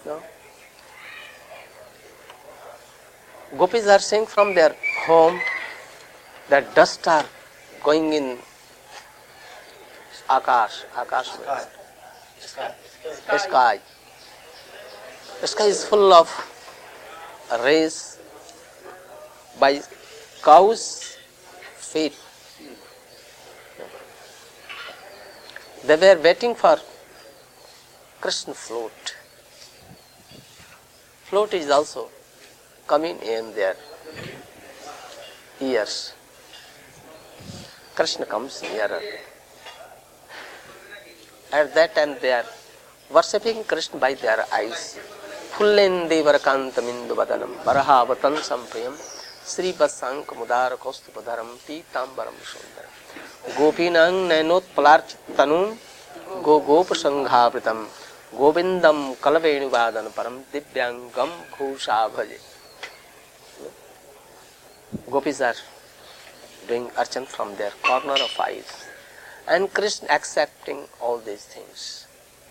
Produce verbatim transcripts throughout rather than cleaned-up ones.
No? Gopis are seeing from their home that dust are going in Akash, Akash Sky. Sky. sky. The sky is full of rays by cows' feet. They were waiting for Krishna float. Float is also coming in their ears. Krishna comes nearer. At that time they are worshipping Krishna by their eyes. Fullendi varakantamindu vadanam varahavatan sampriyam Sri Basank Mudara Kostupadaram Pitambaram Sundaram Gopinang Nainot Palarchitanum Go Gopasanghapritam Govindam Kalavenu Vadan Param Divyangam Ghosha Bhaje. Gopis are doing archan from their corner of eyes, and Krishna accepting all these things.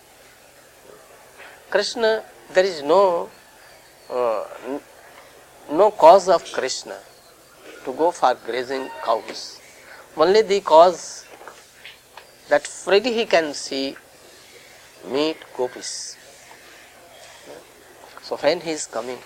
Krishna, there is no uh, no cause of Krishna to go for grazing cows. Only the cause that freely he can see meet gopis. So when he is coming,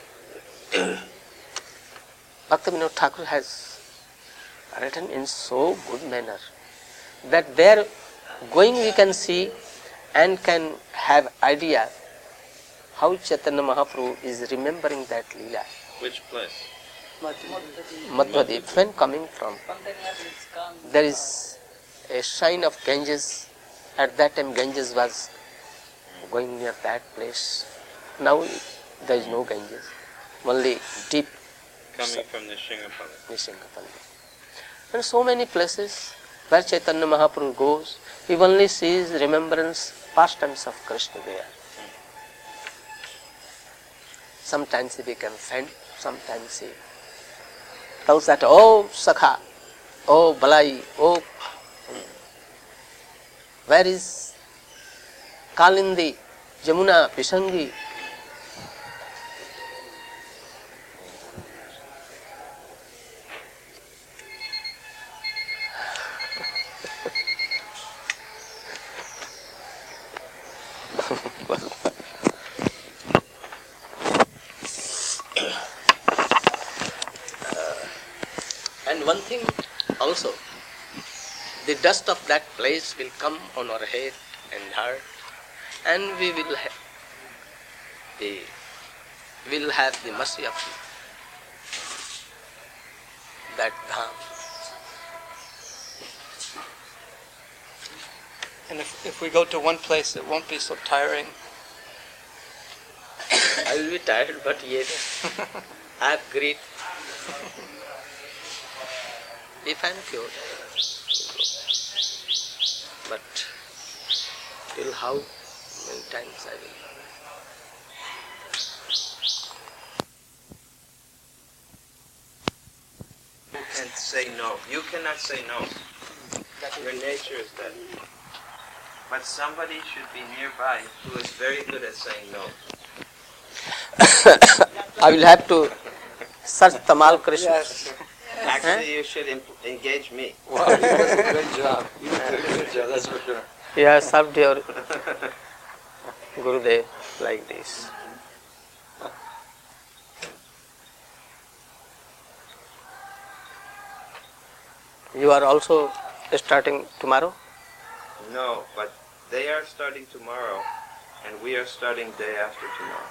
Bhaktivinoda Thakur has written in so good manner that there going we can see and can have idea how Chaitanya Mahaprabhu is remembering that Leela. Which place? Madhvadip. When coming from, there is a shrine of Ganges. At that time Ganges was going near that place. Now there is no Ganges, only deep Coming from the Shingapalli. Nishingapalli. And so many places where Chaitanya Mahaprabhu goes, he only sees remembrance, pastimes of Krishna there. Sometimes he becomes faint, sometimes he tells that, oh Sakha, oh Balai, oh, where is Kalindi, Jamuna, Pishangi? And one thing also, the dust of that place will come on our head and heart, and we will have the will have the mercy of that dham. And if, if we go to one place, it won't be so tiring. I will be tired, but yet I have greed. If I am cured, but till how many times I will. You can't say no. You cannot say no. Your nature is that. But somebody should be nearby who is very good at saying no. I will have to search Tamal Krishna. Yes. Actually, you should em- engage me. Wow, you did a great job. You did a good job, that's for sure. You have served your Gurudev like this. You are also starting tomorrow? No, but they are starting tomorrow, and we are starting day after tomorrow.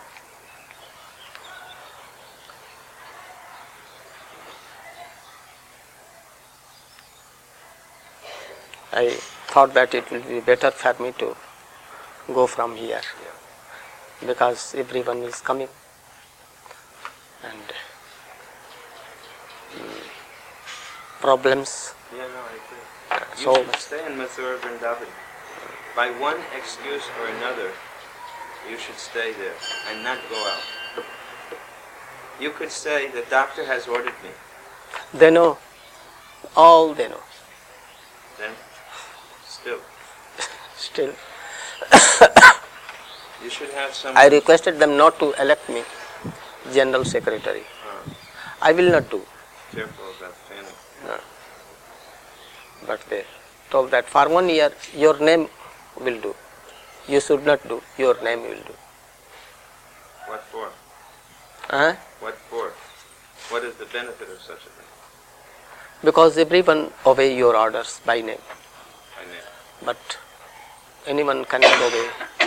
I thought that it will be better for me to go from here, because everyone is coming, and mm, problems. Yeah, no, I agree. You So should much. stay in Mathura Vrindavan. By one excuse or another, you should stay there and not go out. You could say, the doctor has ordered me. They know, all they know. Then, still. Still, You should have some. I requested them not to elect me General Secretary. Uh, I will not do. careful about fanning. No. But they told that for one year your name will do. You should not do, your name will do. What for? Huh? What for? What is the benefit of such a thing? Because everyone obey your orders by name. I know. But anyone cannot obey.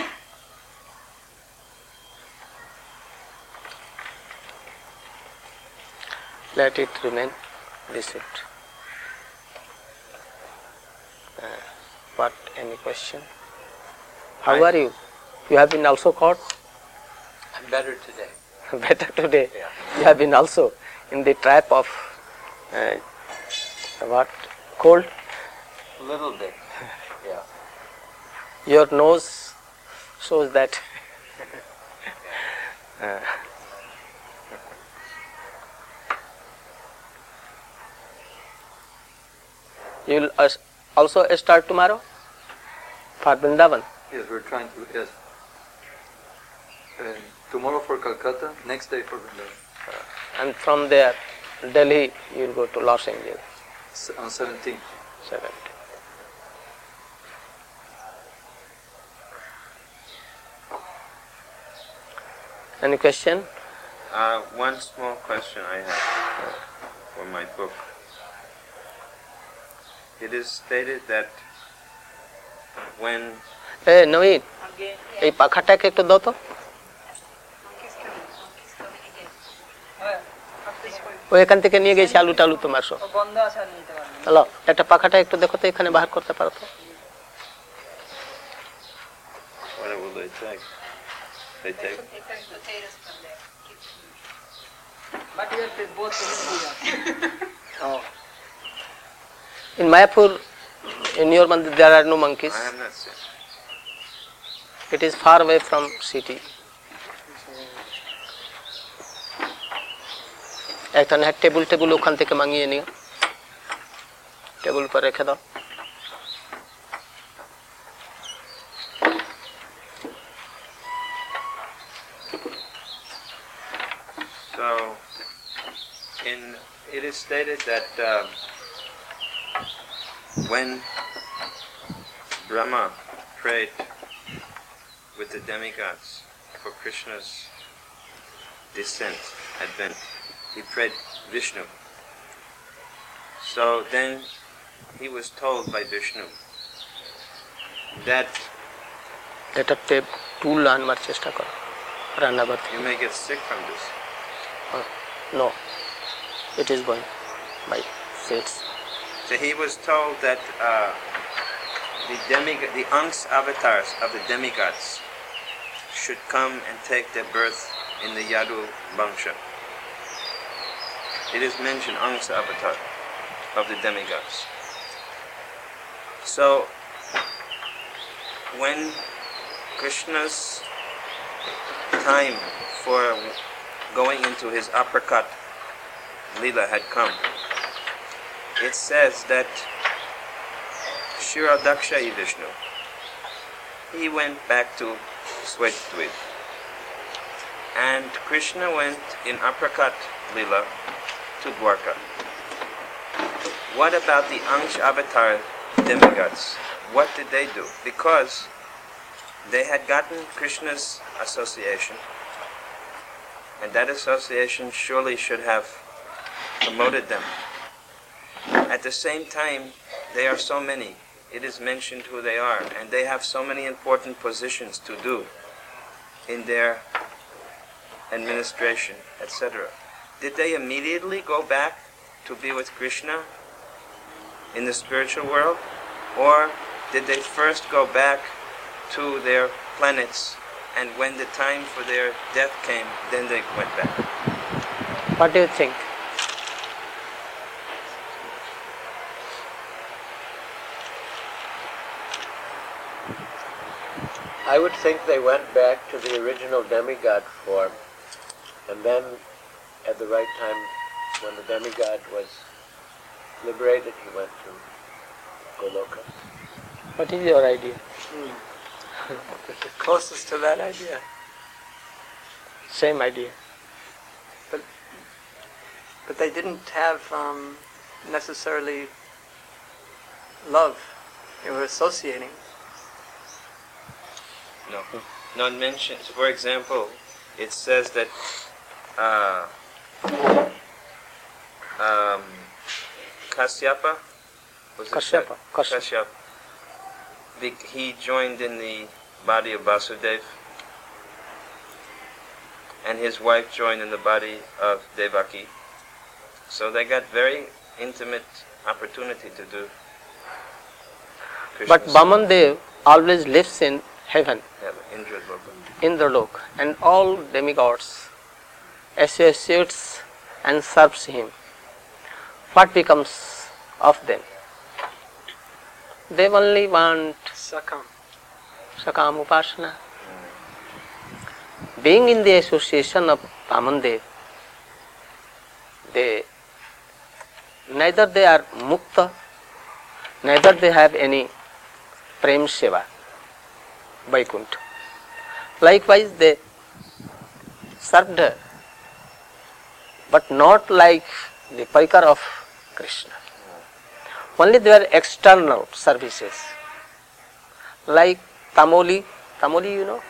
Let it remain this it. Uh, what, any question? How I- are you? You have been also caught? I'm better today. Better today. Yeah. You have been also in the trap of uh, what? Cold? A little bit. Yeah. Your nose shows that. uh, you will uh, also start tomorrow for Vrindavan. Yes, we're trying to, yes. And tomorrow for Calcutta, next day for Vrindavan. And from there, Delhi, you will go to Los Angeles. S- on seventeenth. Seventh. Any question? Uh, one small question I have for my book. It is stated that when এ নবীন এই পাখাটাকে একটু দাও তো ও এখান থেকে নিয়ে গেছি আলু টালু তোমার সব হ্যালো একটা পাখাটা একটু দেখো তো এখানে বাহার করতে পারো তো what will they take? They take. oh. In Mayapur, in your mandir there are no monkeys. I have not seen. It is far away from city. একটা না টেবিল টেবিল ওখান থেকে মাঙিয়ে নিও টেবিল पर রেখে দাও So, in it is stated that um, when Brahma prayed with the demigods for Krishna's descent, advent, he prayed Vishnu. So then he was told by Vishnu that এটা tape tool আনবার চেষ্টা করো রান্নাঘর থেকে you may get sick from this. no it is going by seats So he was told that uh, the demig- the Anks avatars of the demigods should come and take their birth in the Yadu Bansha. It is mentioned Anks avatar of the demigods. So when Krishna's time for going into his uppercut Leela had come, it says that Shiradakshayi Vishnu, he went back to Swetdvip. And Krishna went in uppercut Leela to Dwarka. What about the Ansh Avatar demigods? What did they do? Because they had gotten Krishna's association, and that association surely should have promoted them. At the same time, they are so many. It is mentioned who they are, and they have so many important positions to do in their administration, et cetera. Did they immediately go back to be with Krishna in the spiritual world, or did they first go back to their planets, and when the time for their death came, then they went back? what do you think I would think they went back to the original demigod form, and then at the right time, when the demigod was liberated, he went to Goloka. what is your idea Closest to that idea. Same idea. But but they didn't have um, necessarily love. They were associating. No, not mentioned. For example, it says that uh, um, Kasyapa, was it Kashyapa, that? Kashyapa. Kashyap, be- he joined in the body of Vasudeva, and his wife joined in the body of Devaki. So they got very intimate opportunity to do Krishna But Vaman Dev always lives in heaven, Indraloka. Indralok, and all demigods associates and serves him. What becomes of them? They only want Sakam. Sakam Upasana. Being in the association of Vaman Dev, they neither they are mukta, neither they have any prem seva, Vaikuntha. Likewise, they served her, but not like the parikar of Krishna. Only their external services, like Tamoli, Tamoli you know,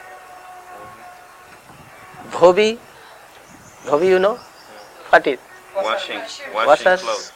Dhobi, Dhobi you know, what is? Washing, washing Washers. clothes.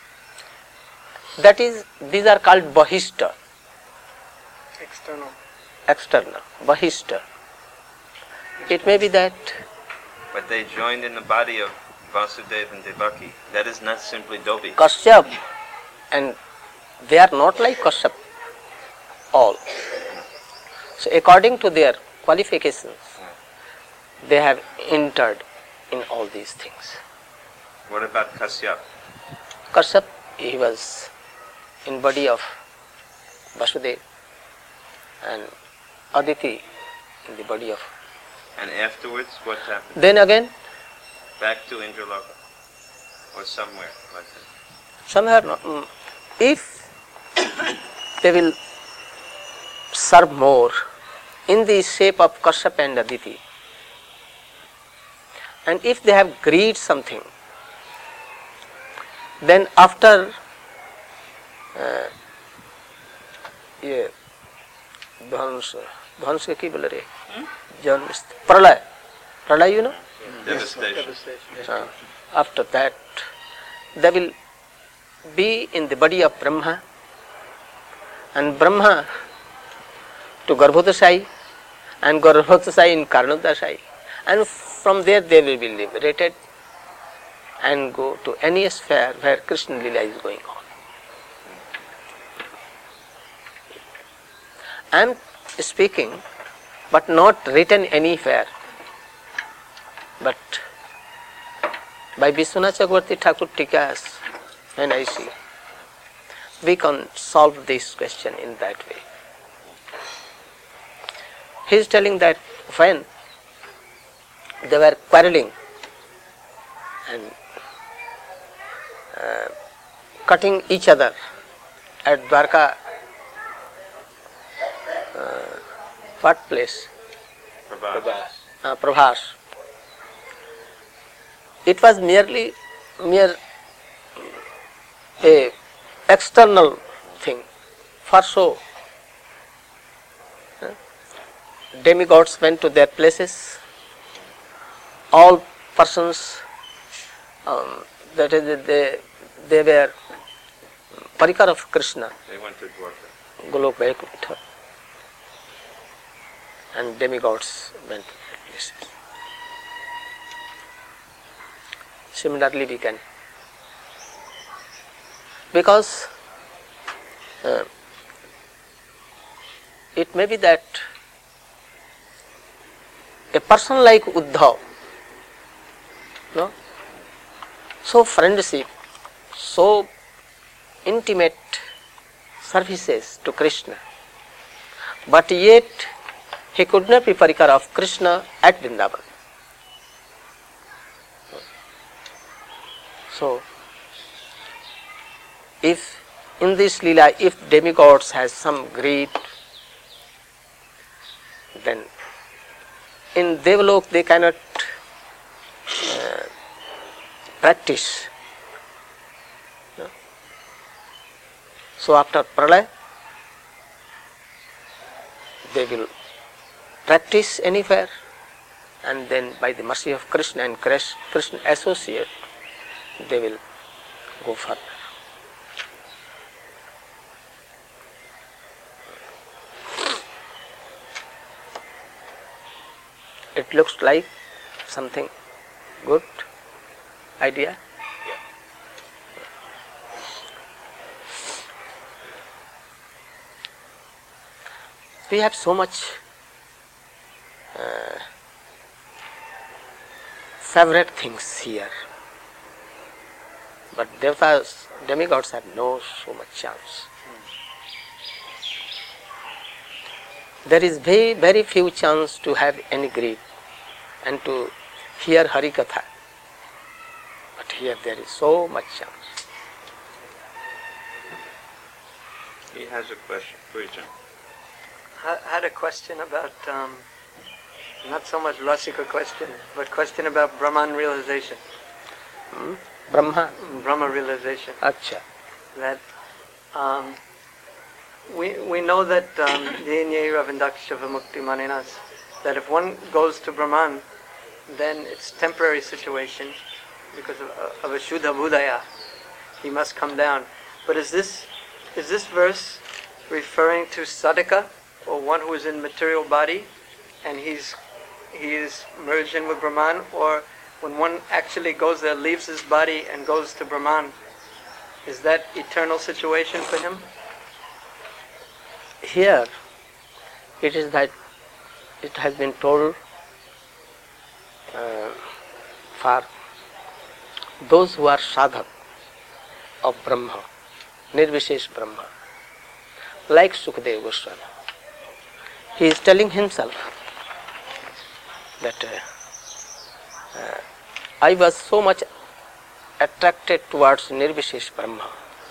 That is, these are called Bahishta, External. external, Bahishta. It may be that But they joined in the body of Vasudeva and Devaki. That is not simply Dobi. Kashyap, and they are not like Kashyap all. So according to their qualifications, they have entered in all these things. What about Kasyap? Kashyap, he was in body of Vasudeva, and Aditi in the body of. And afterwards, what happened? Then again, Back to Indraloka? Or somewhere like that? somewhere, no- mm, if they will serve more in the shape of Kashyap and Aditi, and if they have greed something, then after uh, ये ध्वंस ध्वंस के की बोल रहे जन्म प्रलय प्रलय you know Devastation. uh, after that they will be in the body of Brahma, and Brahma to Garbhodashai, and Garbhodashai in Karnodashai, and from there they will be liberated and go to any sphere where Krishna Lila is going on. I am speaking, but not written anywhere, but by Vishwanath Chakravarti Thakur Tikas, when I see, we can solve this question in that way. He is telling that when they were quarreling and uh, cutting each other at Dwarka, uh, what place? Prabhas. Uh, Prabhas. It was merely mere a external thing for show. Uh, Demigods went to their places. All persons um, that is they they were parikar of Krishna, They went to Dwarka. Golok Vaikuntha, and demigods went to their places. Similarly, we can, because uh, it may be that a person like Uddhav, no, so friendship, so intimate services to Krishna, but yet he could not be parikar of Krishna at Vrindavan. So, if in this Leela, if demigods has some greed, then in Devalok they cannot uh, practice. No? So after Pralaya, they will practice anywhere, and then by the mercy of Krishna and Krishna associate, they will go further. It looks like something good idea. We have so much uh, favorite things here, but devatas, demigods have no so much chance. There is very, very few chance to have any greed and to hear Harikatha. But here there is so much chance. He has a question. Question. I had a question about, um, not so much Rasika question, but question about Brahman realization. Hmm? Brahma? Brahma realization. Acha. That um, we we know that um, Mukti Maninas, that if one goes to Brahman, then it's temporary situation because of, of a Shuddha Budaya. He must come down. But is this is this verse referring to sadhaka, or one who is in material body and he's he is merged in with Brahman, or when one actually goes there, leaves his body and goes to Brahman, is that eternal situation for him? Here it is that it has been told uh, for those who are sadhak of Brahma, Nirvishesh Brahma, like Sukadeva Goswami. He is telling himself that uh, uh, I was so much attracted towards Nirvishesh Brahma,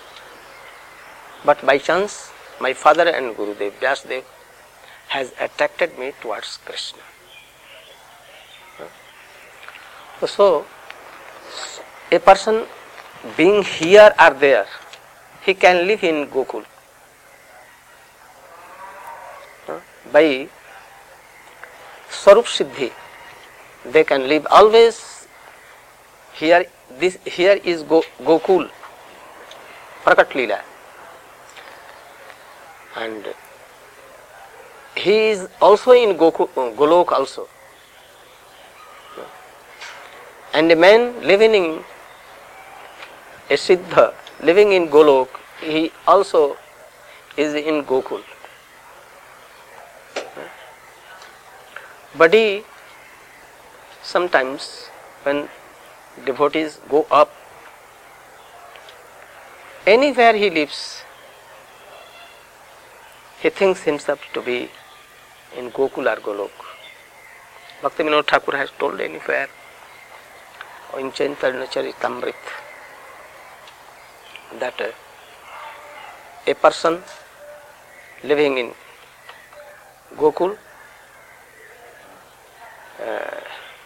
but by chance my father and Gurudev, Vyasadev, has attracted me towards Krishna. So, a person being here or there, he can live in Gokul. By Swarup Siddhi, they can live always here. This here is Go, Gokul, Prakat Leela, and he is also in Goku, Golok also. And a man living in a Siddha, living in Golok, he also is in Gokul. But he, sometimes when devotees go up, anywhere he lives, he thinks himself to be in Gokul or Golok. Bhakti Vinod Thakur has told anywhere, or in Chaitanya Charitamrita, that uh, a person living in Gokul, uh,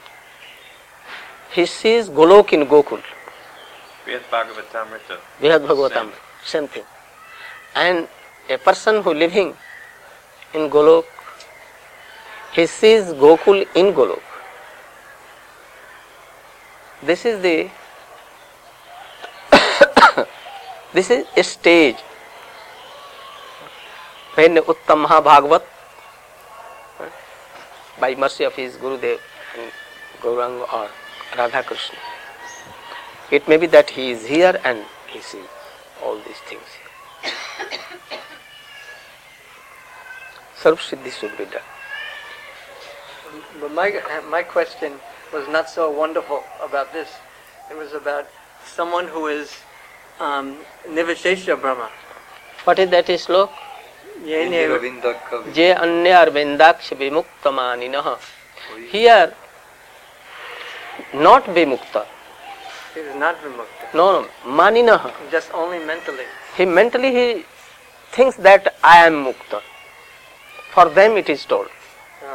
he sees Golok in Gokul. Vyad Bhagavatamrita. Vyad Bhagavatamrita, same thing. And a person who living in Golok, he sees Gokul in Golok. This is the this is a stage when Uttam Mahabhagavat, by mercy of his Gurudev and Gauranga or Radha Krishna, it may be that he is here and he sees all these things here. Sarv Siddhi should be done. But my my question was not so wonderful about this. It was about someone who is um, Nivishesha Brahma. What is that slok? Ye ne- Je anya arvindaksh vimuktamaninaha. Here, not vimukta. He is not Vimukta. No, no, maninaha. Just only mentally. He mentally he thinks that I am mukta. For them it is told. Uh,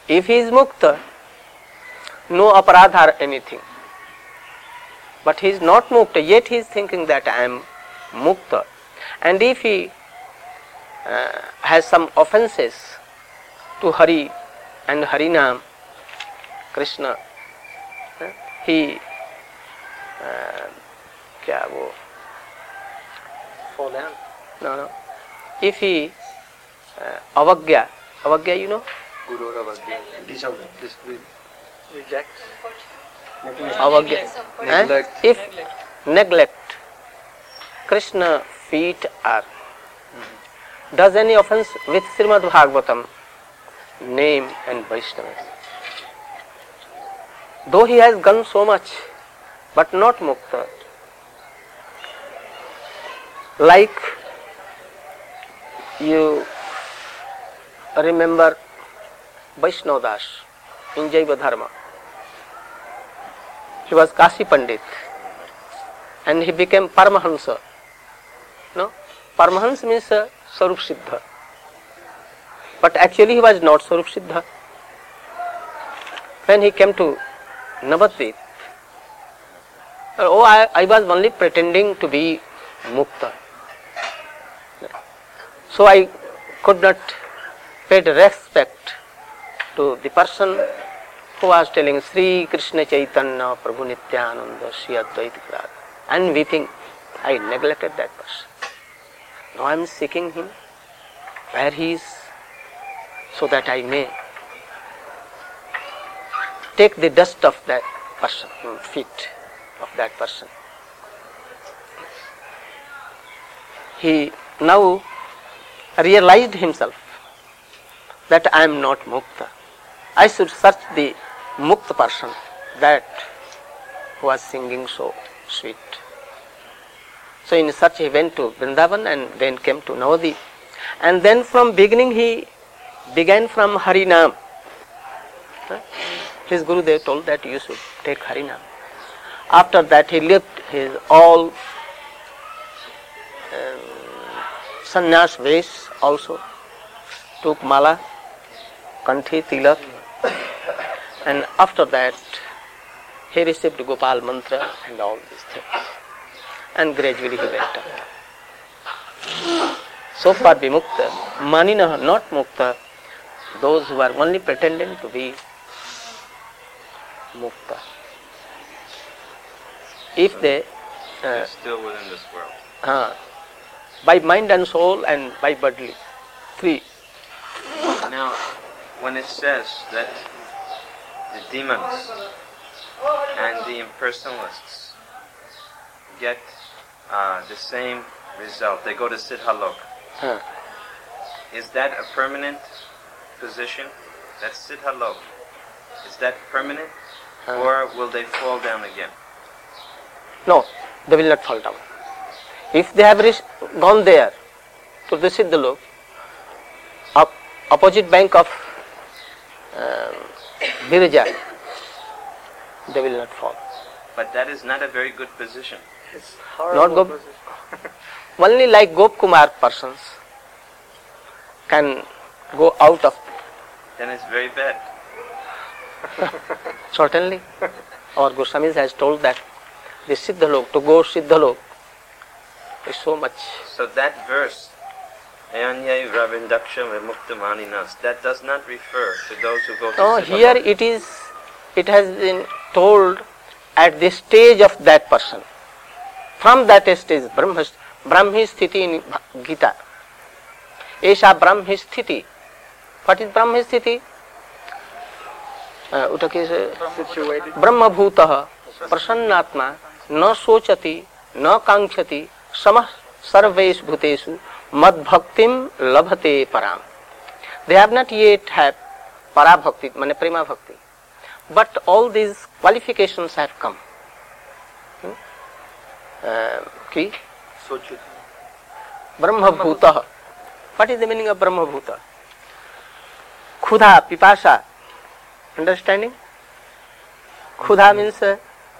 If he is mukta, no aparadha or anything. But he is not mukta, yet he is thinking that I am mukta. And if he uh, has some offenses to Hari and Harinam, Krishna, uh, he uh, kya wo? Fall down. No, no. If he uh, avagya, avagya, you know? Guru Ravagya. Disobey. Disbelief. Reject. Avagya. Eh? Neglect. If neglect, Krishna feet are, does any offense with Srimad Bhagavatam, name and Vaishnavas. Though he has done so much, but not mukta. Like you remember Vaishnav Das in Jaiva Dharma. He was Kashi Pandit and he became Paramahansa. No? Paramahansa means uh, Sarup Siddha. But actually he was not Sarup Siddha. When he came to Navadvip, oh, I, I was only pretending to be Mukta. So I could not pay respect to the person who was telling Sri Krishna Chaitanya Prabhu Nityananda Sri Advaita Gadadhar, and weeping. I neglected that person. Now I am seeking him where he is, so that I may take the dust of that person, feet of that person. He now realized himself that I am not mukta. I should search the mukta person, that who was singing so sweet. So in such he went to Vrindavan and then came to Navadvip. And then from beginning he began from Harinam. His Gurudev told that you should take Harinam. After that he left his all um, sannyas vesh also, took mala, kanthi, tilak, and after that he received Gopal mantra and all these things. And gradually he went up. So far vimukta, manina not mukta, those who are only pretending to be mukta. If they uh, They're still within this world. uh, by mind and soul and by bodily, three. Now, when it says that the demons and the impersonalists get uh, the same result, they go to Siddhalok, Uh, is that a permanent position? That's Siddhalok. Is that permanent? Uh. Or will they fall down again? no, they will not fall down. If they have reached, gone there to the Siddhalok, up, opposite bank of um, Virja, they will not fall. But that is not a very good position. It's horrible. Not go- position. Only like Gop Kumar persons can go out of. Then it's very bad. Certainly, our Goswamis has told that the Siddhalok, to go Siddhalok is so much. So that verse, Ayanyai Ravindaksham Vimukta Maninas, that does not refer to those who go to No, Siddhalok. here it is, it has been told at the stage of that person. From that stage, Brahma, Brahmi Sthiti in Gita. Esha Brahmi Sthiti. What is Brahmi Sthiti? Uh, uta ke se- Situated. Brahma Bhutah Prasannatma Na Sochati Na Kankshati Samah Sarvesh Bhuteshu Mad Bhaktim Labhate Param. They have not yet had Para Bhakti, mane Prema Bhakti. But all these qualifications have come. Hmm? Uh, ki? Brahma Bhutah. What is the meaning of Brahma Bhuta? Khudha, Pipasha. Understanding? Khudha means uh,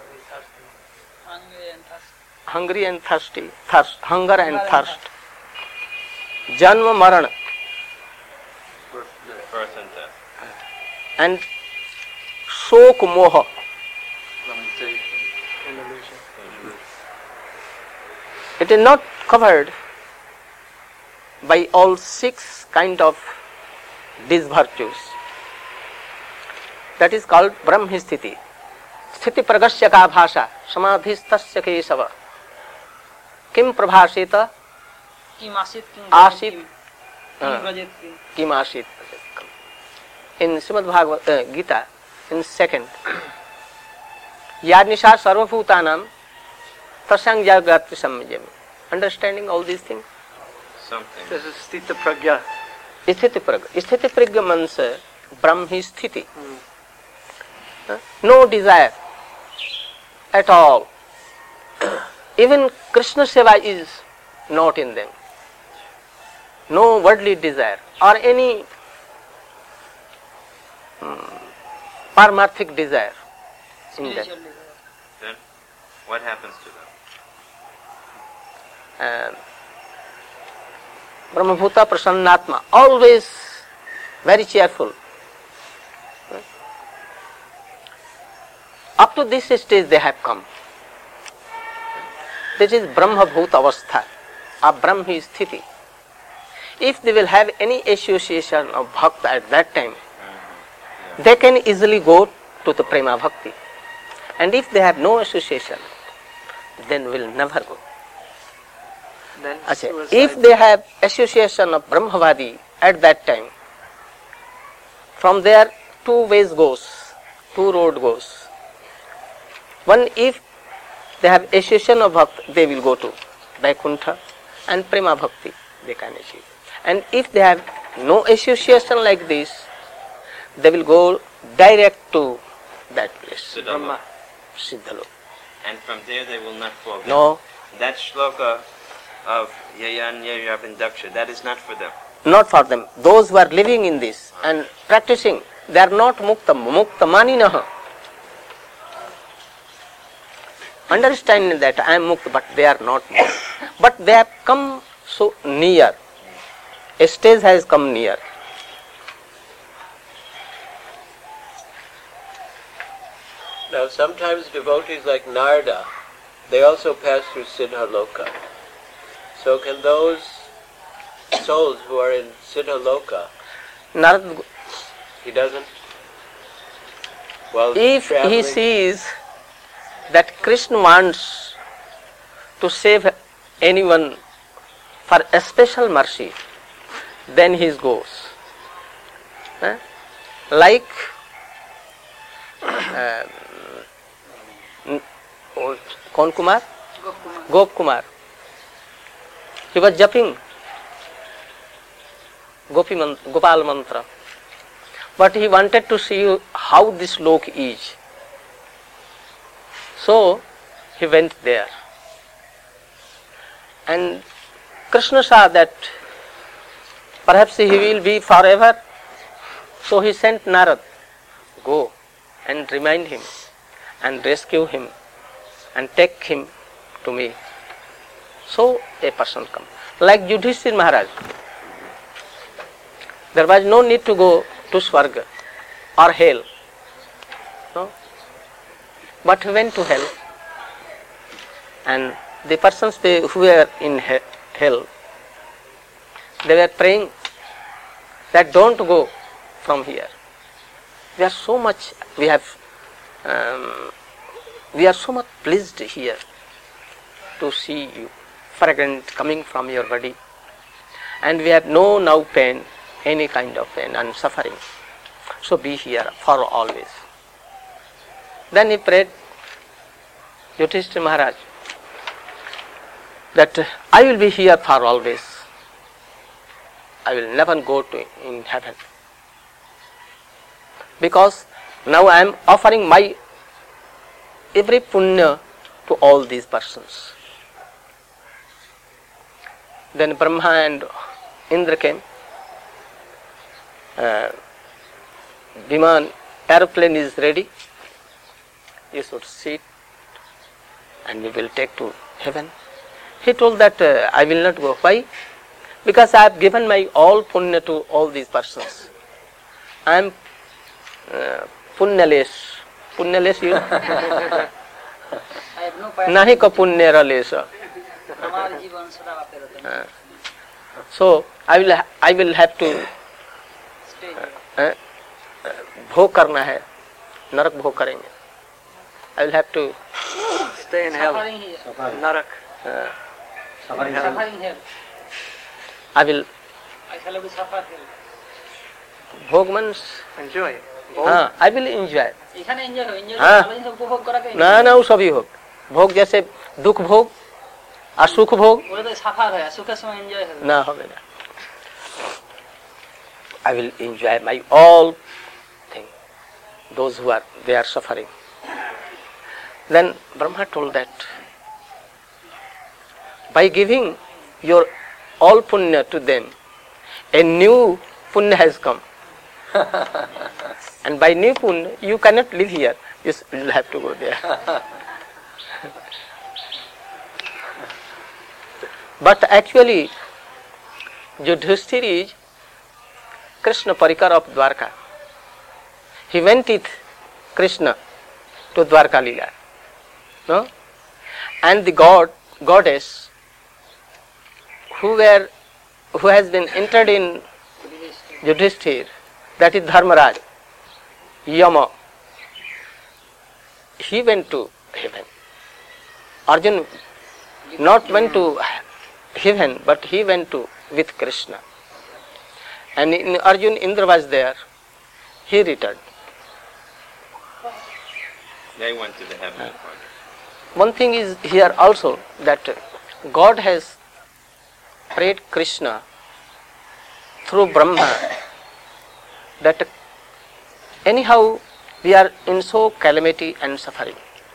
hungry and thirsty. Thirst, hunger and thirst. Janma Marana. Birth and death. and shok moha. Lamentation. and illusion. It is not covered by all six kind of these virtues. That is called Brahmi Sthiti. Sthiti pragasya ka bhasha samadhistasya kesava kim prabhasheta किमासित Asti Kim kim asit. In Srimad Bhagavad uh, Gita, in second, Yadnisha sarvabhutanam tasyang jagrati samyami. Understanding all these things? Something. This is Sthita Pragya. Sthiti pragya. Sthiti pragya means uh, Brahmi Sthiti. Uh, no desire at all. Even Krishna Seva is not in them. No worldly desire or any um, paramorphic desire in them. Then what happens to them? Um, Brahmabhuta Prasannatma, always very cheerful. Up to this stage they have come. This is Brahmabhuta Avastha, a Brahmi Sthiti. If they will have any association of bhakta at that time, they can easily go to the Prema Bhakti. And if they have no association, then will never go. Then Achha, suicide. if they have association of Brahmavadi at that time, from there two ways goes, two road goes. One, if they have association of Bhakti, they will go to Vaikuntha, and Prema Bhakti they can achieve. And if they have no association like this, they will go direct to that place, Siddhaloka. Siddhaloka. And from there they will not fall down. No, That shloka of Yayanya Ravindaksha, that is not for them. not for them. Those who are living in this and practicing, they are not mukta, mukta maninaha. Understanding that I am mukta, but they are not mukta. But they have come so near. A stage has come near. Now, sometimes devotees like Narada, they also pass through Siddhaloka. So can those souls who are in Siddhaloka, Narad, he doesn't? Well, if he sees that Krishna wants to save anyone for a special mercy, then he goes. Eh? Like uh, old Kon Kumar? Gop Kumar. He was japa Gopi mantra, Gopal mantra. But he wanted to see how this lok is. So he went there. And Krishna saw that perhaps he will be forever. So he sent Narad, go and remind him and rescue him and take him to me. So a person comes. Like Yudhishthira Maharaj. There was no need to go to Swarga or hell. No? But he went to hell. And the persons they, who were in he- hell, they were praying that don't go from here. We are so much, we have, um, we are so much pleased here to see you, fragrant coming from your body. And we have no now pain, any kind of pain and suffering. So be here for always. Then he prayed, Yudhishthira Maharaj, that I will be here for always. I will never go to in heaven. Because now I am offering my every punya to all these persons. Then Brahma and Indra came. Uh, Viman, aeroplane is ready. You should sit and we will take to heaven. He told that uh, I will not go. Why? Because I have given my all punya to all these persons. I am uh, punyales. Punyales you? I have no passion. Nahi ko punyarales. हमारे जीवन सदा वापे रहते हैं. So I will ha- I will have to Stay here. uh, भोग करना है, नरक भोग करेंगे. I will have to Stay in hell. Suffering here. Narak. uh, Suffering here. I will I shall have to suffer here. भोग means Enjoy. हाँ I will enjoy. এখানে enjoy হবে, এনজয় হ্যাঁ। ভালো জিনিস উপভোগ করাকে ना ना वो सभी भोग भोग जैसे दुख भोग और सुख भोग ওটা তো সাফার হয়, সুখের সময় এনজয় হবে। ना হবে ना. I will enjoy my all thing. Those who are they are suffering. Then Brahma told that by giving your all punya to them, a new punya has come. And by new punya, you cannot live here. You will have to go there. But actually, Yudhishthira is Krishna Parikar of Dwarka. He went with Krishna to Dwarka Leela. No? And the god, goddess, who were, who has been entered in Yudhishthira, that is Dharmaraj, Yama. He went to heaven. Arjun not went to heaven, but he went to with Krishna. And in Arjun, Indra was there. He returned. They went to the heavenly part. One thing is here also that God has prayed Krishna through Brahma that anyhow we are in so calamity and suffering.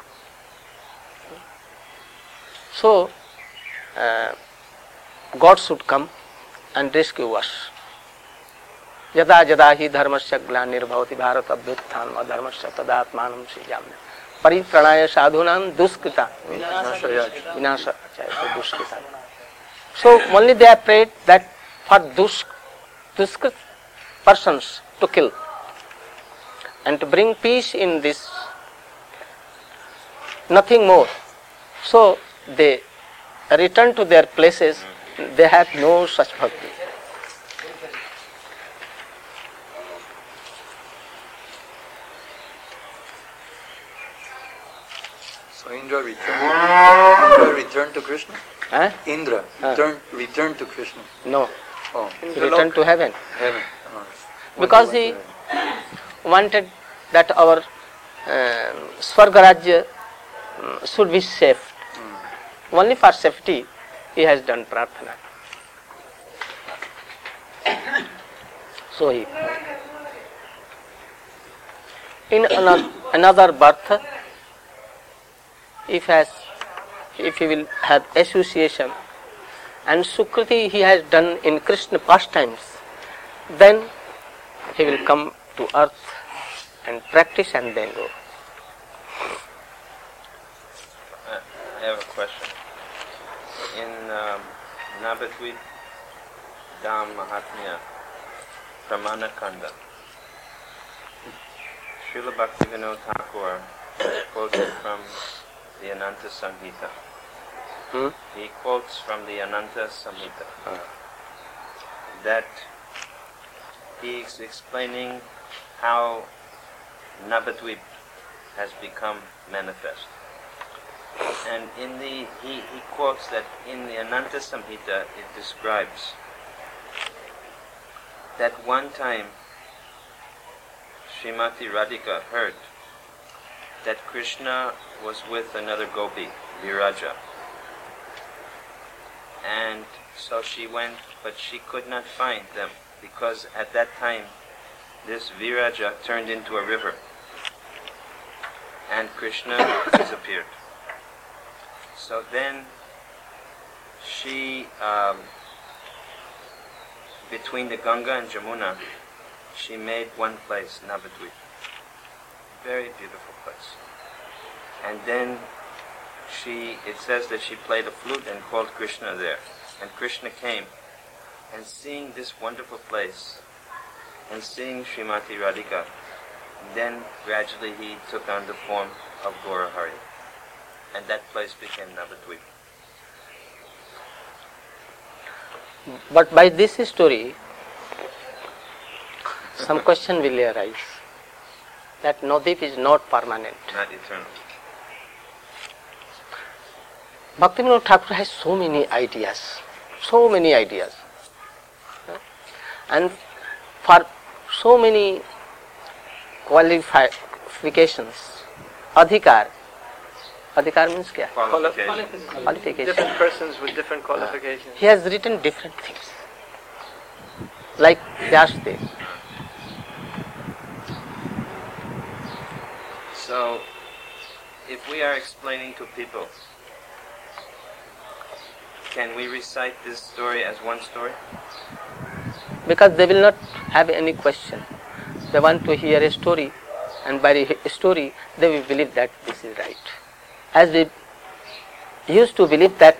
So uh, God should come and rescue us. यदा यदा ही धर्मस्य ग्लानिर्भवति भारत अभ्युत्थानम् अधर्मस्य तदात्मानं सृजाम्यहम् परित्राणाय साधूनां दुष्कृता विनाशाय दुष्कृता. So only they are prayed that for dusk, duskrit persons to kill and to bring peace in this, nothing more. So they return to their places. They have no such bhakti. So Indra returned. Indra returned to Krishna. Eh? Indra Ah. returned returned to Krishna. No, Oh, he returned to heaven heaven. Oh. because he wanted that our uh, Swargarajya um, should be safe. Only for safety he has done prarthana. So he in another, another birth, if has if he will have association and Sukriti he has done in Krishna pastimes, then he will come to earth and practice and then go. Uh, I have a question. In um, Navadvip Dham Mahatmya, Pramana Kanda, Srila Bhaktivinoda Thakur quoted from the Ananta Samhita. Hmm? He quotes from the Ananta Samhita that he is explaining how Navadvip has become manifest. And in the he, he quotes that in the Ananta Samhita it describes that one time Srimati Radhika heard that Krishna was with another gopi, Viraja. And so she went, but she could not find them because at that time this Viraja turned into a river and Krishna disappeared. So then she, um, between the Ganga and Jamuna, she made one place, Navadvip. Very beautiful place. And then she, it says that she played a flute and called Krishna there. And Krishna came. And seeing this wonderful place, and seeing Srimati Radhika, Then gradually he took on the form of Gaurahari, and that place became Navadvip. But by this story, some question will arise that Navadvip is not permanent. Not eternal. Bhaktivinoda Thakur has so many ideas, so many ideas, and for so many qualifications, adhikar, adhikar means kya? Qualification. Qualification. Different persons with different qualifications. He has written different things, like Vyasdev. So, if we are explaining to people, can we recite this story as one story? Because they will not have any question. They want to hear a story, and by the story they will believe that this is right. As we used to believe that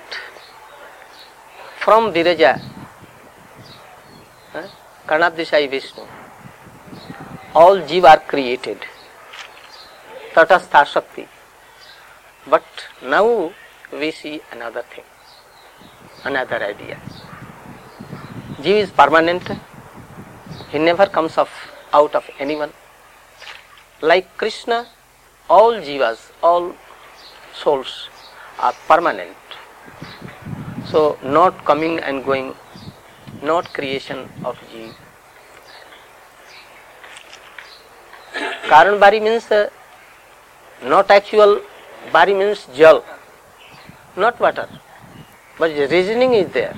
from Viraja, uh, Karnabdishai Vishnu, all jiva are created, Tatastha Shakti. But now we see another thing, another idea. Jiva is permanent, he never comes of, out of anyone. Like Krishna, all jivas, all souls are permanent. So, not coming and going, not creation of jiva. Karan bari means uh, not actual bari means jal, not water, but the reasoning is there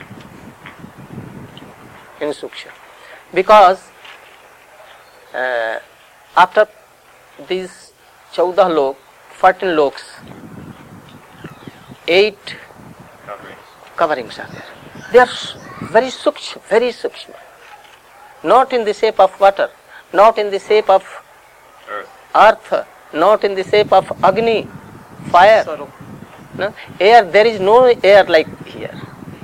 in Suksha. Because uh, after these chaudah lok, fourteen loks, eight Covering. coverings are there. They are very sukshma, very sukshma. Not in the shape of water, not in the shape of Earth. earth, not in the shape of Agni, fire. Subtle. No? Air, there is no air like here.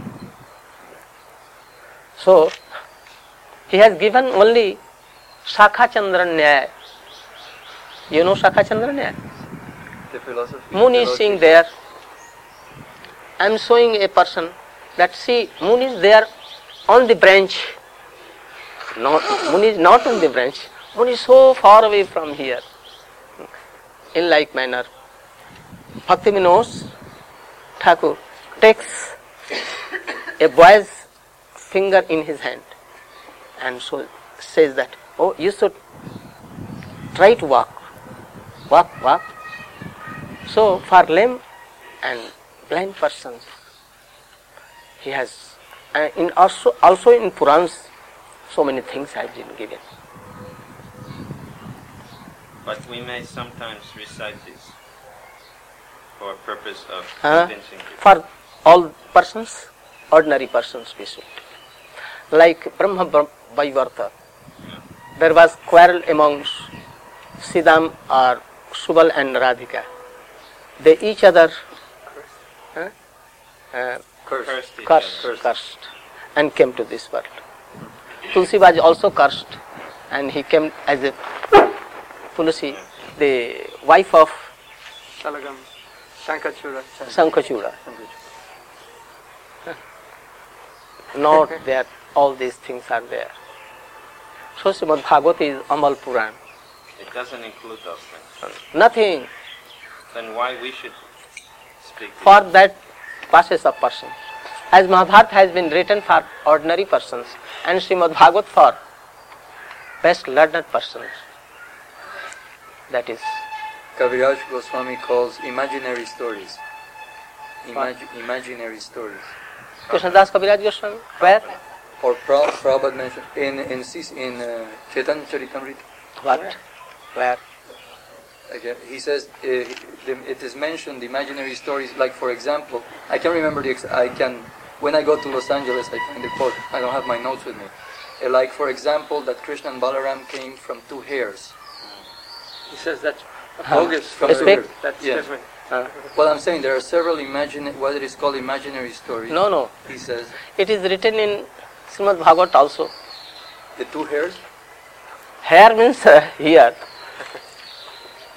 So, he has given only Shakha Chandra Nyaya. You know Shakha Chandra Nyaya? The philosophy. Moon is seeing there. I am showing a person that see, moon is there on the branch. Not, moon is not on the branch. Moon is so far away from here. In like manner, Bhaktivinoda Thakur takes a boy's finger in his hand and so says that, oh, you should try to walk. Walk, walk. So, for lame and blind persons, he has, uh, in also, also in Purans, so many things have been given. But we may sometimes recite this for purpose of Uh, convincing people. for all persons, ordinary persons we should. Like Brahma Vaivarta, there was quarrel among Siddham or Subal and Radhika. They each other uh, uh, Cursed each cursed, other. cursed and came to this world. Tulsi was also cursed and he came as a Tulsi, the wife of Salagam, Shankachura. Sankhachura. Not that all these things are there. So Srimad Bhagavata is Amal Puran. It doesn't include those things. Nothing Then why we should speak? for that classes of persons. As Mahabharata has been written for ordinary persons and Srimad Bhagavata for best learned persons. That is, Kaviraj Goswami calls imaginary stories. Imag- imaginary stories. Krishnadas Kaviraj Goswami, where? Or Pra- Prabhupada mentioned in in Sis- in uh, Chaitanya Charitamrita. What? Where? Again, he says uh, the- it is mentioned imaginary stories. Like for example, I can remember the. Ex- I can when I go to Los Angeles, I find the quote. I don't have my notes with me. Uh, like for example, that Krishna and Balaram came from two hairs. He says that's bogus. From Speak. the river. That's Yeah. different. Uh, Well, I'm saying there are several imagine what it is called imaginary stories. no, no. He says It is written in Srimad Bhagavata also. the two hairs. Hair means uh, here.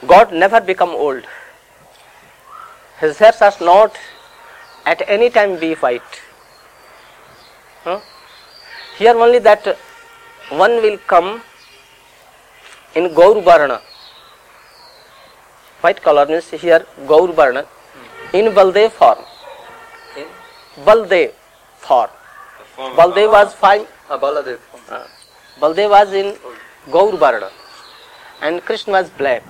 God never become old. His hairs are not at any time be white. Huh? Here only that one will come in Gaur Varna. White color means here Gaur Varna in Baldev form. In Baldev form. form of Baldev was fine. ah, Baladev. Uh, Baldev was in Gaur Varna and Krishna was black.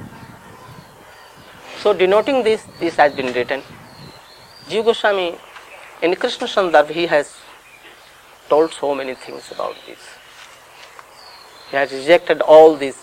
So denoting this, this has been written. Jiva Goswami in Krishna Sandarbh he has told so many things about this. He has rejected all these.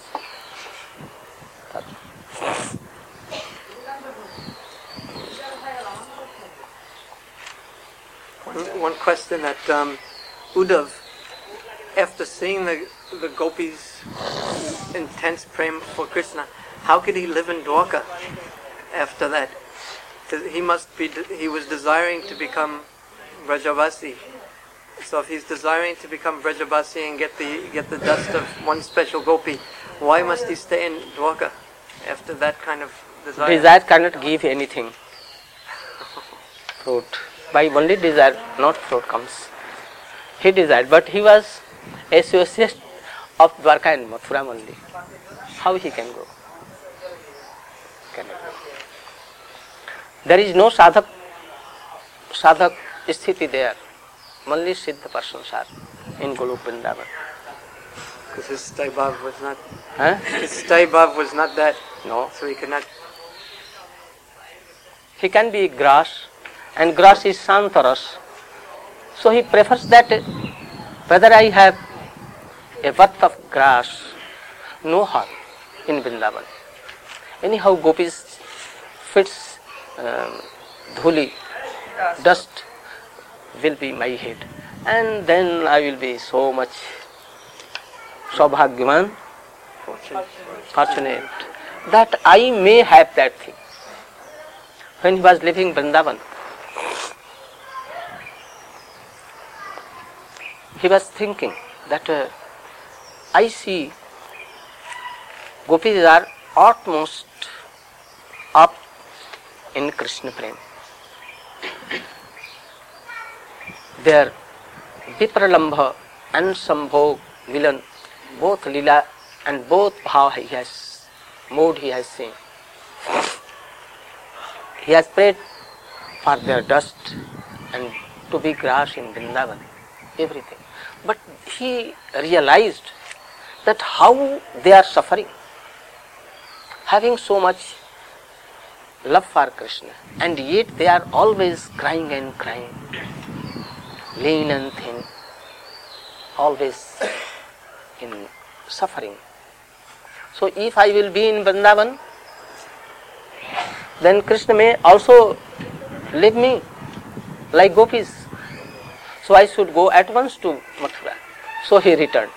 One, one question that um, Uddhav, after seeing the, the gopis' intense prema for Krishna, how could he live in Dwarka after that? 'Cause he must be, he was desiring to become Brajavasi. So if he's desiring to become Brajavasi and get the get the dust of one special gopi, why must he stay in Dwarka after that kind of desire? Desire cannot give anything. Fruit. By only desire, not fruit comes. He desired, but he was associate of Dwarka and Mathura only. How he can go? Cannot go. There is no sadhak, sadhak sthiti there. Only Siddha persons are in Golok Vrindavan. Because his Staibhav was not, Huh? his Staibhav was not that, No. so he could not. He can be grass, and grass is Santaras. So he prefers that whether I have a worth of grass, no harm in Vrindavan. Anyhow, gopis fits um, dhuli, dust will be my head, and then I will be so much Saubhagyavan, fortunate, that I may have that thing. When he was living Vrindavan, he was thinking that uh, I see gopis are utmost up in Krishna Prem. Their Vipralambha and Sambhog villain, both Lila and both Bhav he has, mood he has seen. He has prayed for their dust and to be grass in Vrindavan, everything. But he realized that how they are suffering, having so much love for Krishna, and yet they are always crying and crying, lean and thin, always in suffering. So if I will be in Vrindavan, then Krishna may also leave me like gopis. So I should go at once to Mathura. So he returned.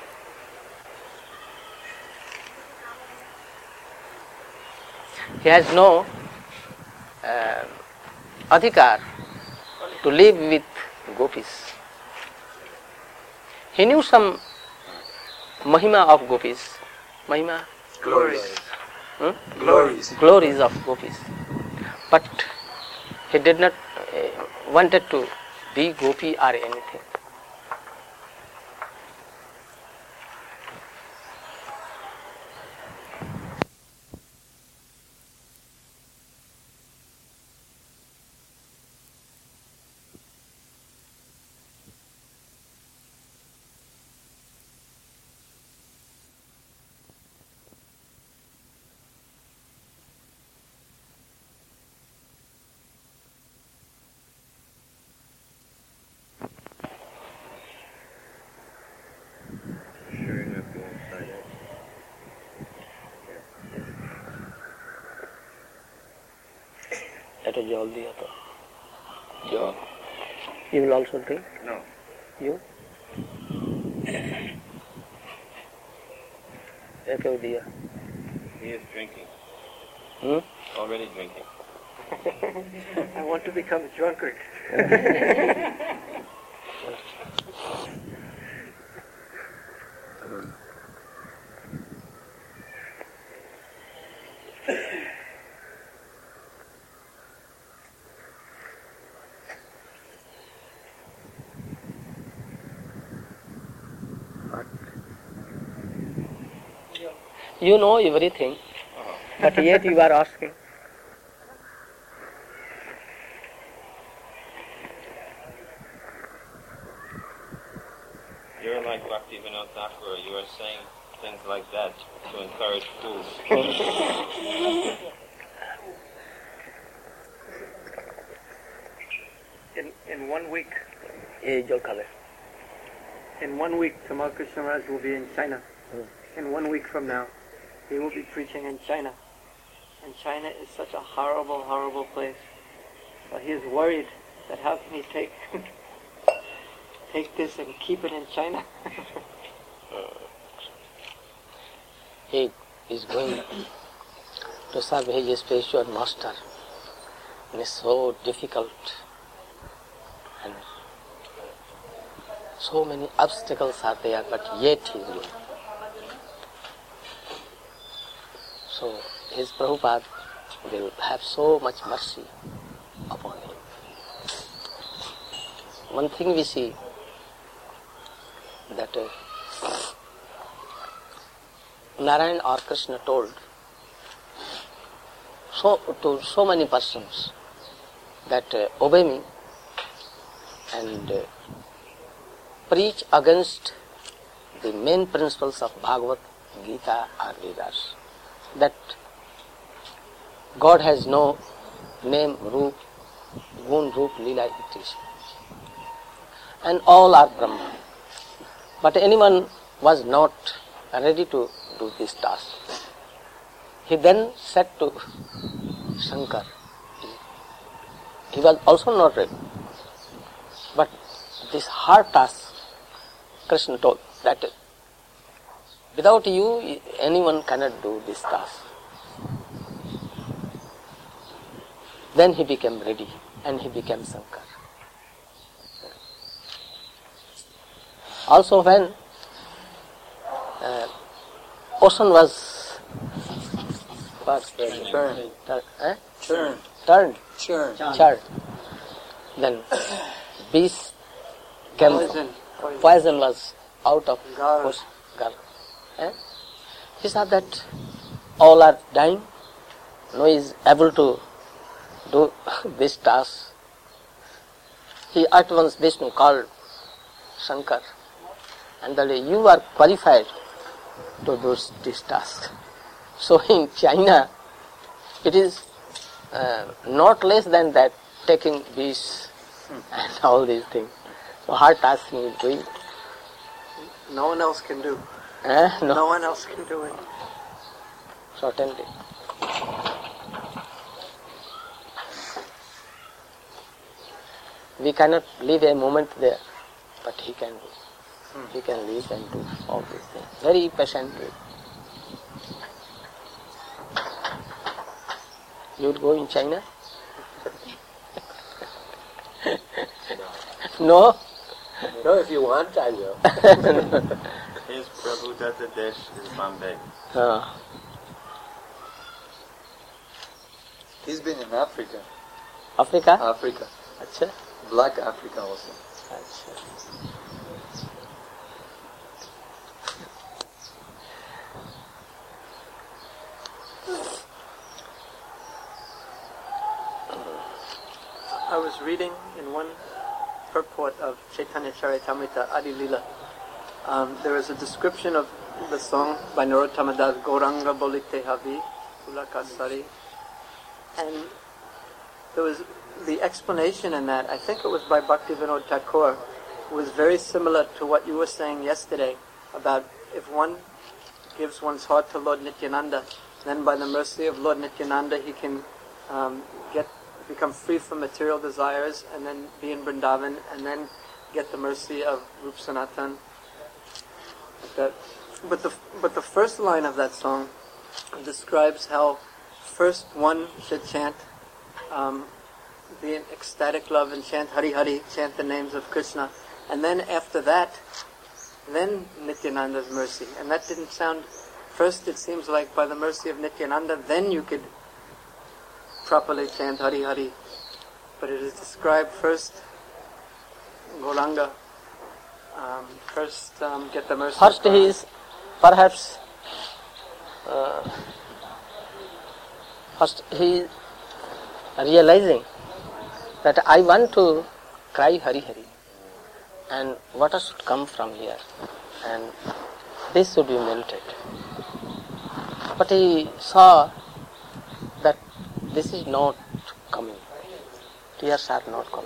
He has no uh, adhikar to live with gopis. He knew some mahima of gopis, mahima, Glories. hmm? Glories. glories of gopis, but he did not uh, wanted to be gopi or anything. That is all the other. Job. You will also drink? No. You? एक दिया. He is drinking. Hmm? Already drinking. I want to become a drunkard. You know everything, but yet you are asking. You're like Bhakti Vinod Thakur. You are saying things like that to encourage fools. In in one week, Eh, jo khabe. in one week, Tamal Krishna Maharaj will be in China. In one week from now, he will be preaching in China. And China is such a horrible, horrible place. So he is worried that how can he take take this and keep it in China? He is going to serve his spiritual master. And it's so difficult. And so many obstacles are there, but yet he is going. So his Prabhupada will have so much mercy upon him. One thing we see that uh, Narayan or Krishna told so to so many persons that uh, obey me and uh, preach against the main principles of Bhagavad Gita or Vedas, that God has no name, roop, gun, roop, lila, it is, and all are Brahman. But anyone was not ready to do this task. He then said to Shankar, he was also not ready. But this hard task, Krishna told that without you, anyone cannot do this task. Then he became ready and he became Shankar. Also when uh, ocean was what? Churned. Tur- eh? Churned. Turned, Churned. charred. Then beast came. Poison. Poison. Poison was out of Gar. ocean. Gar. Eh? He saw that all are dying. No is able to do this task. He at once Vishnu called Shankar and that you are qualified to do this task. So in China, it is uh, not less than that, taking bees and all these things. So hard task he is doing. No one else can do. Eh? No, No one else can do it. certainly. We cannot live a moment there, but he can do. He can live and do all these things very patiently. You would go in China? No? No, if you want, I will. His Prabhu Datta Desh is Bombay. Ah. He's been in Africa. Africa? Africa. Achha. Black Africa also. Achha. I was reading in one purport of Chaitanya Charitamrita Adi Lila. Um, there is a description of the song by Narottama Das, Gauranga Bolite Havi, Ulakasari. And there was the explanation in that, I think it was by Bhakti Vinod Thakur, was very similar to what you were saying yesterday about if one gives one's heart to Lord Nityananda, then by the mercy of Lord Nityananda he can um, get become free from material desires and then be in Vrindavan and then get the mercy of Rup Sanatan. Like that. But the but the first line of that song describes how first one should chant, um, be in ecstatic love and chant Hari Hari, chant the names of Krishna, and then after that, then Nityananda's mercy. And that didn't sound. First, it seems like by the mercy of Nityananda, then you could properly chant Hari Hari. But it is described first Gauranga, um, first um, get the mercy. First of he is perhaps uh, first he realizing that I want to cry Hari Hari and water should come from here and this should be melted. But he saw that this is not coming. Tears are not coming.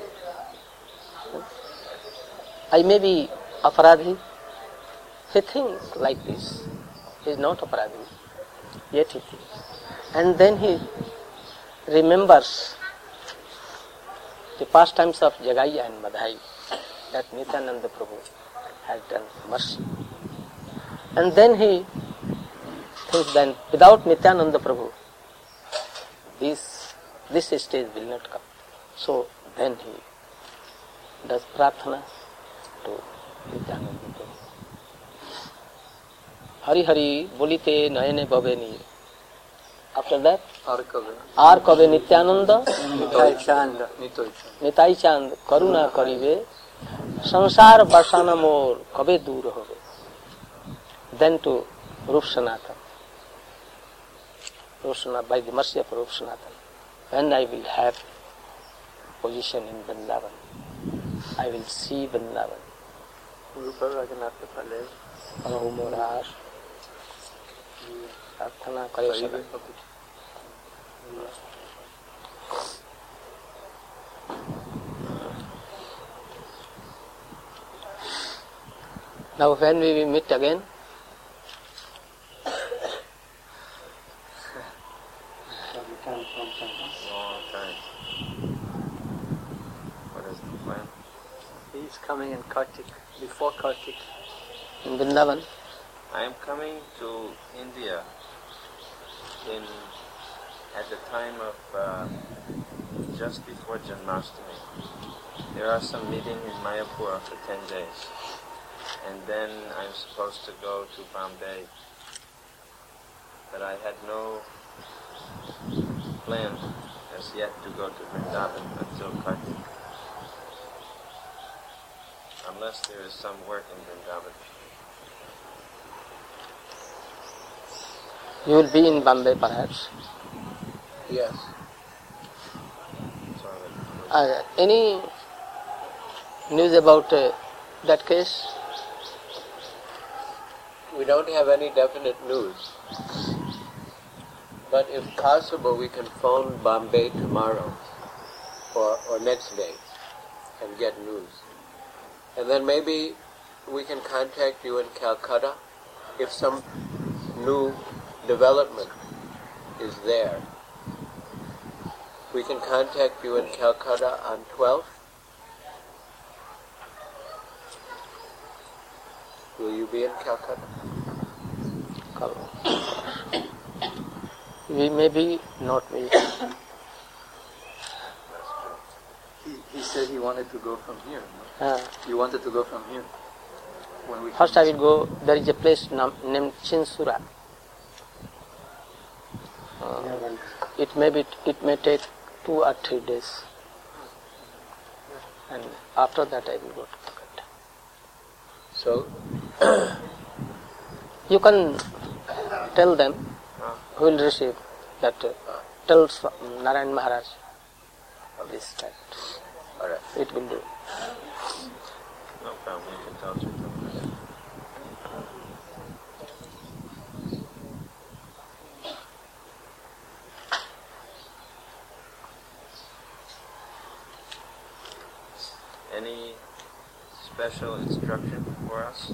I may be aparadhi. He thinks like this. He is not aparadhi. Yet he thinks. And then he remembers the pastimes of Jagai and Madhai that Nityananda Prabhu had done mercy. And then he thinks that without Nityananda Prabhu, this, this stage will not come. So then he does prarthana to Nityananda Prabhu. Hari Hari bolite nayane bhave neer. After that, Ar kave Nityananda Nitai Chand. Nitai Chand karuna karibe sansar basana mor kabe dur hobe. Then to Rup Sanatan. Rup Sanatan, by the mercy of Rup Sanatan, when I will have position in Vrindavan, I will see Vrindavan. Rupa Raghunatha Pale. Prabhu Morar, Prarthana kare sabe. Now when we will meet again, Long time. What is the plan? He's coming in Kartik, before Kartik. in Vrindavan, I am coming to India in at the time of uh, just before Janmashtami. There are some meetings in Mayapur for ten days, and then I'm supposed to go to Bombay. But I had no plan as yet to go to Vrindavan until Kartik, unless there is some work in Vrindavan. you will be in Bombay perhaps. Yes. So Uh, any news about uh, that case? We don't have any definite news. But if possible, we can phone Bombay tomorrow or, or next day and get news. And then maybe we can contact you in Calcutta if some new development is there. We can contact you in Calcutta on twelfth. Will you be in Calcutta? We may be, not be. He, he said he wanted to go from here. No? Uh, You wanted to go from here. When we first I will go, there is a place nam- named Chinsura. Uh, it may be, it may take two or three days. And after that I will go to Calcutta. So, You can tell them who will receive that, uh, tell Narayan Maharaj of this fact. all right. It will do. no problem, you can tell Chaitanya. Any special instruction for us?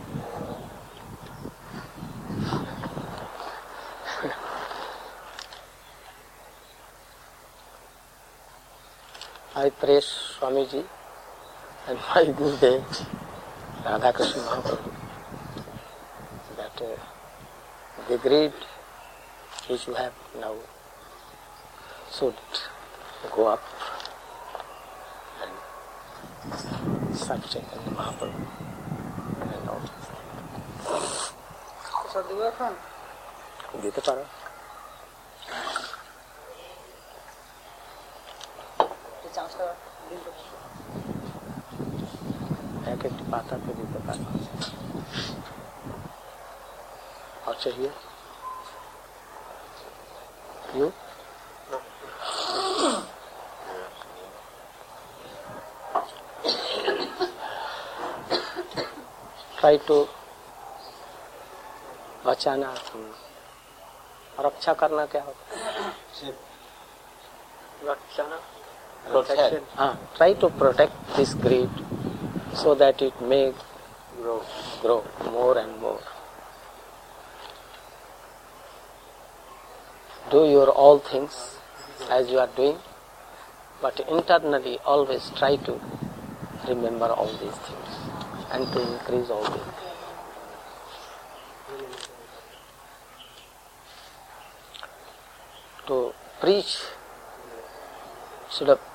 I praise Swamiji and my Gurudev, Radhakrishna Mahaprabhu, that uh, the greed which you have now should go up and such Chaitanya Mahaprabhu and all. দিতে পারো এক একটি পাতাতে দিতে পারো और चाहिए You? Try to बचाना, रक्षा करना क्या होता है? Rakshana. Protection. Ah, try to protect this greed so that it may grow, grow more and more. Do your all things as you are doing, but internally always try to remember all these things and to increase all these things. To preach, should have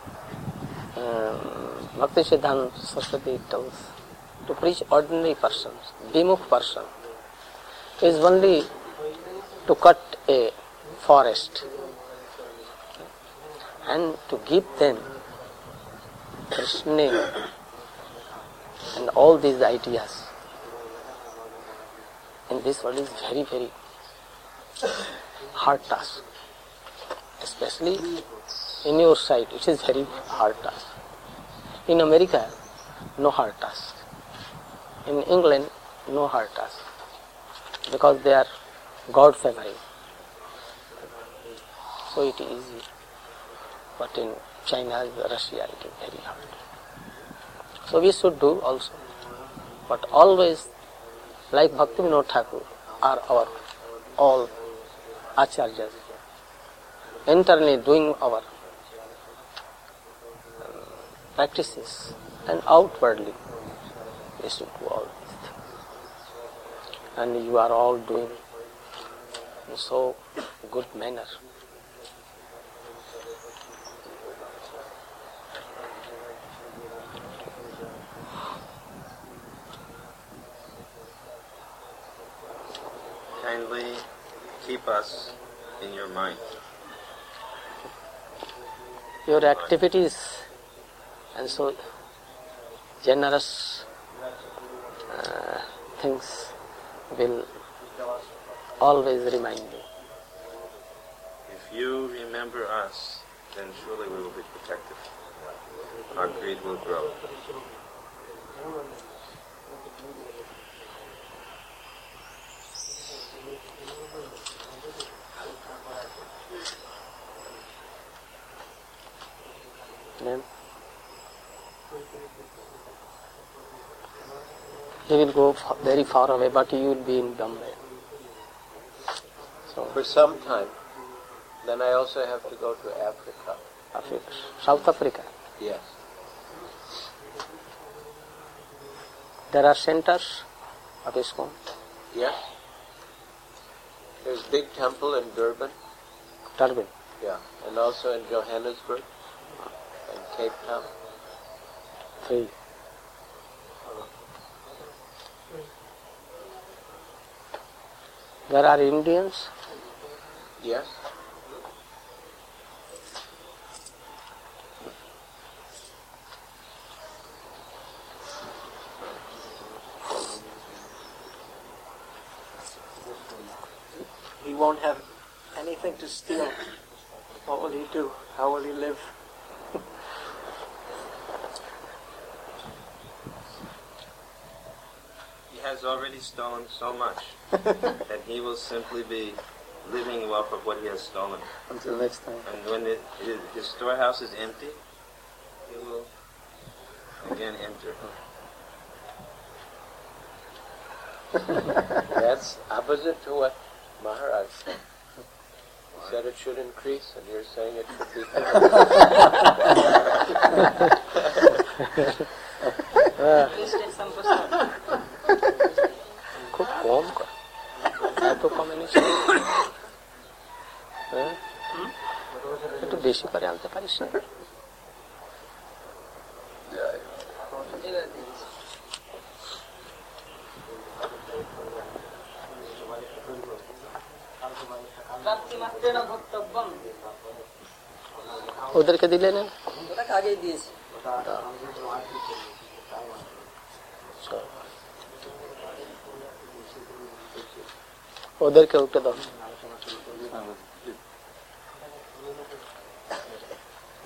um, Bhakti Siddhanta Saraswati tells, to preach ordinary persons, Vimukh person, is only to cut a forest and to give them Krishna and all these ideas in this world is very, very hard task. Especially in your side, it is very hard task. In America, no hard task. In England, no hard task. Because they are God favoring. So it is easy. But in China, Russia, it is very hard. So we should do also. But always, like Bhaktivinoda Thakur, are our all acharyas. Internally doing our practices and outwardly we should do all these things. And you are all doing in so good manner. Kindly keep us in your mind. Your activities and so generous uh, things will always remind me. If you remember us, then surely we will be protected. Our greed will grow. Then he will go f- very far away, but you will be in Bombay. So For some time. Then I also have to go to Africa. Africa, South Africa. Yes. There are centers of ISKCON. Yes. There's big temple in Durban. Durban. Yeah. And also in Johannesburg and Cape Town. Three. There are Indians. Yes. He won't have anything to steal. What will he do? How will he live? He has already stolen so much that he will simply be living off of what he has stolen. Until next time. And when it, his, his storehouse is empty, he will again enter. That's opposite to what Maharaj said. He said it should increase, and you're saying it should decrease. খুব কম করে এত কমে নিচ্ছে একটু বেশি করে আনতে পারিস না ওদেরকে দিলে না আগেই দিয়েছি ওদেরকে ওকে দাও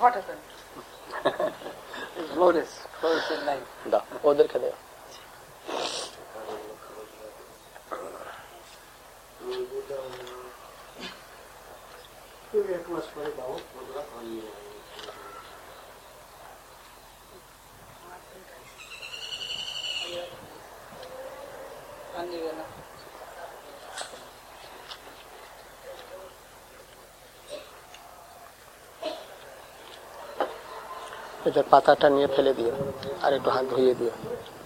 What happened? It's lotus, closed at night. Да, удар кидаю. এটার পাতাটা নিয়ে ফেলে দিও আর একটু হাত ধুইয়ে দিও।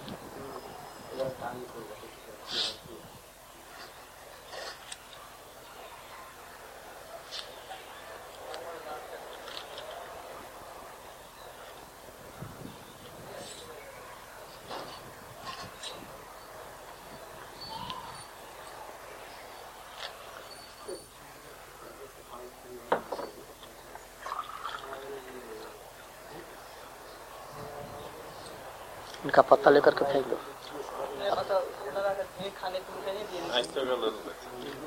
इनका पत्ता लेकर के फेंक दो। I still got a little bit.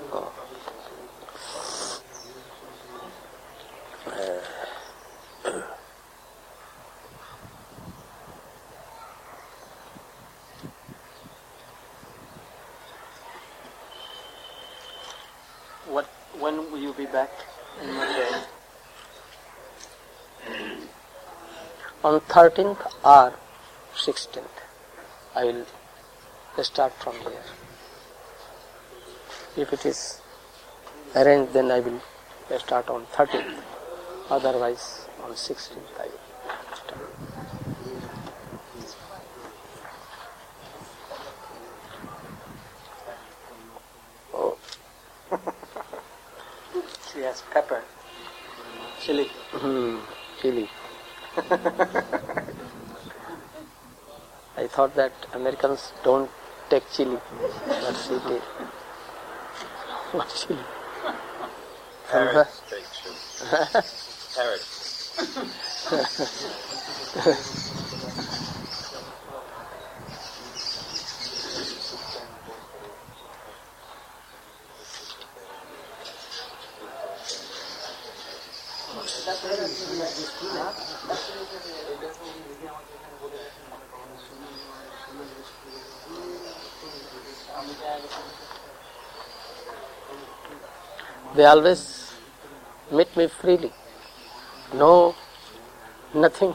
What? When will you be back in Monday? On thirteenth or sixteenth, I will start from here. If it is arranged, then I will start on thirteenth. Otherwise, on sixteenth I will start. Oh. Yes, pepper, chili. Hmm, chili. I thought that Americans don't take chili, but she did. What chili? Parrots take chili. Parrots. They always meet me freely. No, nothing.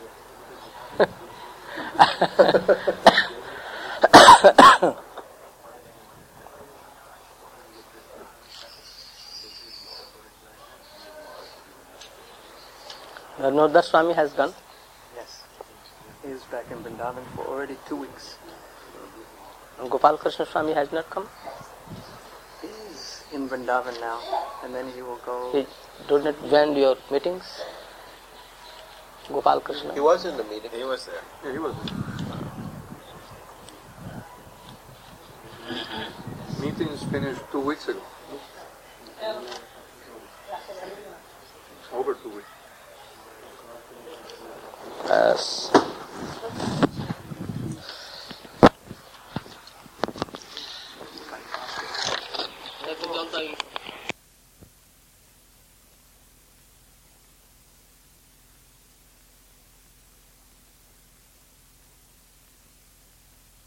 Narnodar Swami has gone. Yes. He is back in Vrindavan for already two weeks. Gopal Krishna Swami has not come. He is in Vrindavan now, and then he will go. He did not join your meetings. Gopal Krishna. He was in the meeting. He was there. Yeah, he was. Meetings finished two weeks ago. Over two weeks. Yes.